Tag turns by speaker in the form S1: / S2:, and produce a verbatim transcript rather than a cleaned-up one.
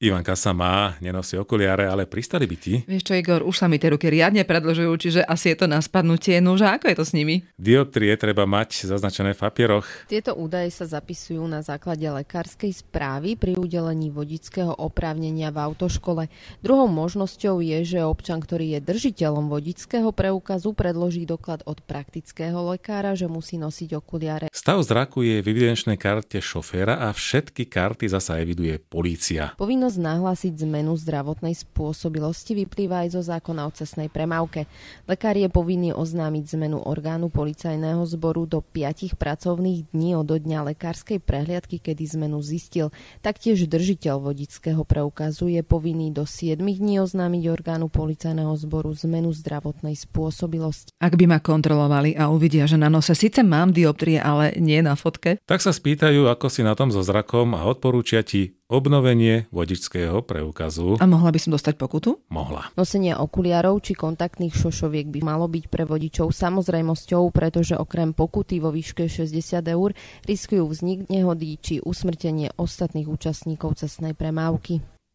S1: Ivanka sa má, nenosí okuliare, ale pristali by ti?
S2: Vieš čo, Igor, už sa mi tie ruky riadne predĺžujú, čiže asi je to na spadnutie. Nože, ako je to s nimi?
S1: Dioptrie treba mať zaznačené v papieroch.
S3: Tieto údaje sa zapisujú na základe lekárskej správy pri udelení vodičského oprávnenia v autoškole. Druhou možnosťou je, že občan, ktorý je držiteľom vodičského preukazu, predloží doklad od praktického lekára, že musí nosiť okuliare.
S1: Stav zraku je v evidenčnej karte šoféra a všetky karty zasa eviduje polícia.
S3: Povinnosť nahlásiť zmenu zdravotnej spôsobilosti vyplýva aj zo zákona o cestnej premávke. Lekár je povinný oznámiť zmenu orgánu policajného zboru do piatich pracovných dní od dňa lekárskej prehliadky, kedy zmenu zistil. Taktiež držiteľ vodičského preukazu je povinný do siedmich dní oznámiť orgánu policajného zboru zmenu zdravotnej spôsobilosti.
S2: Ak by ma kontrolovali a uvidia, že na nose síce mám dioptrie, ale nie na fotke,
S1: tak sa spýtajú, ako si na tom so zrakom a odporúčia ti obnovenie vodičského preukazu.
S2: A mohla by som dostať pokutu?
S1: Mohla.
S3: Nosenie okuliarov či kontaktných šošoviek by malo byť pre vodičov samozrejmosťou, pretože okrem pokuty vo výške šesťdesiat eur riskujú vznik nehody či usmrtenie ostatných účastníkov cestnej premávky.